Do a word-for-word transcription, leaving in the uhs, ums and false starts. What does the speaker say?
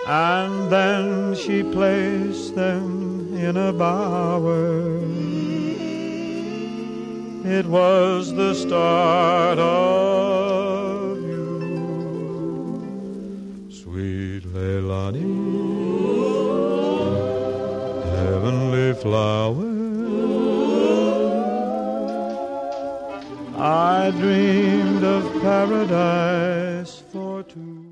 and then she placed them in a bower. It was the start of you, sweet Leilani, heavenly flower. I dreamed of paradise for two.